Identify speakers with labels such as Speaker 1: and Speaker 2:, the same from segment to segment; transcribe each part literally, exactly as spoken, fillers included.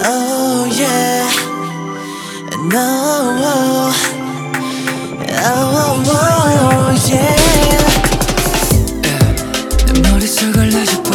Speaker 1: Oh yeah. No. Oh, oh yeah.
Speaker 2: 내 머릿속을 내줘봐.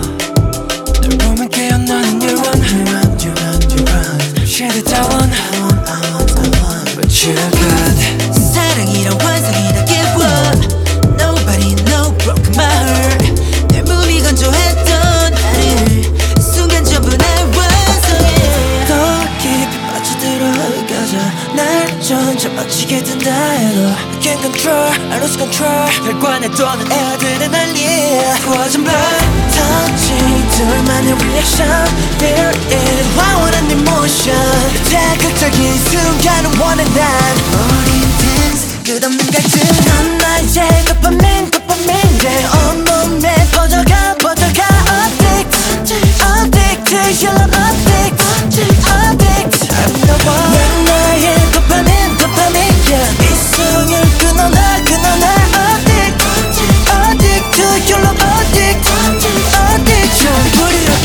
Speaker 2: 널 보면 깨어나는 You run, you run, you run, you run. Share it I want, I want, I want, I want. But you got
Speaker 1: 사랑이란 환상이다 give up. Nobody know broke my heart. 날 몸이 건조했던 나를 순간 전부 날 완성해. 더 깊이 빠져들어가자. 날 점차 빡치게 든다 해도 I can't control, I lose control. 혈관에 도는 애들의 난리. 구워진 blood touching 둘만의 reaction. Feel it, 화원한 emotion. 자극적인 순간을 원해 난. 어린 dance, 끝없는 갈증. 넌 나의 도파민, 도파민. 내 온몸에 퍼져가, 퍼져가. Addict, addict to your love. Addict, addict. 아름다워. 넌 나의 도파민, 도파민. Yeah. 이승을 끊어놔, 끊어놔. Addict, addict to your love. Addict, addict. 전부리로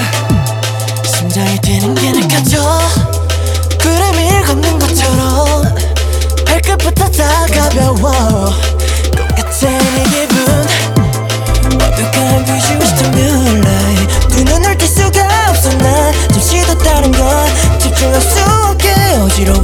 Speaker 1: 가. 심장이 뛰는 게 느껴져. 구름을 걷는 것처럼 발끝부터 다 가벼워. 똑같아 내 기분. 어떡한 visuals to moonlight. 두 눈을 뗄 수가 없어 난. 잠시도 다른 건 집중할 수 없게 어지러워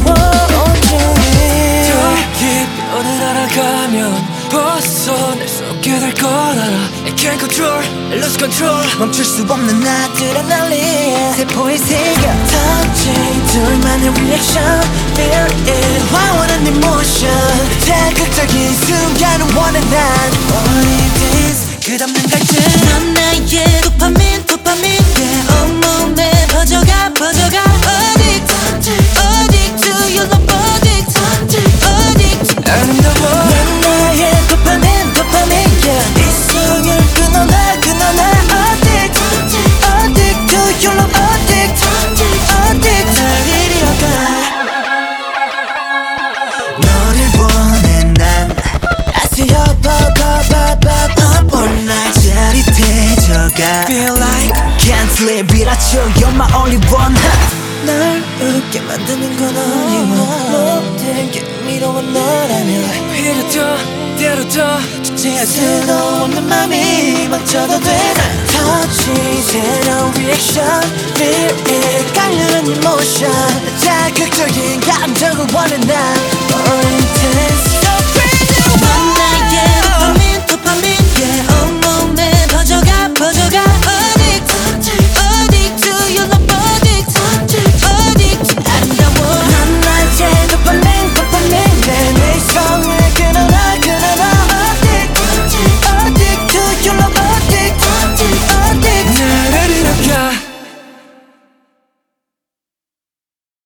Speaker 1: 온종일.
Speaker 2: 더 깊이 너를 알아가면 벗어날 수 없게 될 걸 알아. I can't control, I lose control.
Speaker 1: 멈출 수 없는 나들의 난리. 세포에 새겨 touching 둘만의 reaction. Feel it, 화원한 emotion. 자극적인 순간을 원해 난. 어린 dance, 끝없는 갈증. 넌 나의 도파민, 도파민. 내 온몸에 퍼져가, 퍼져가. Addict, addict to your love. Addict, addict.
Speaker 2: 아름다워.
Speaker 1: 넌 나의 도파민, 도파민. Yeah. 이승을 끊어놔, 끊어놔. Addict, addict to your love. Addict, addict. 날 이리로 가. 너를 원해 난. I see you pop, pop, pop, pop up all night. 짜릿해져가.
Speaker 2: Feel like
Speaker 1: Can't sleep 이라쳐. You're my only one. 날 웃게 만드는 건 only one. 모든 게 미로운 너라면
Speaker 2: 이리 더, 때로 더.
Speaker 1: 주체할 수도 없는 맘이 멈춰도 돼. touching 새로운 reaction. Feel it, 깔려는 emotion. 자극적인 감정을 원해 난. More intense.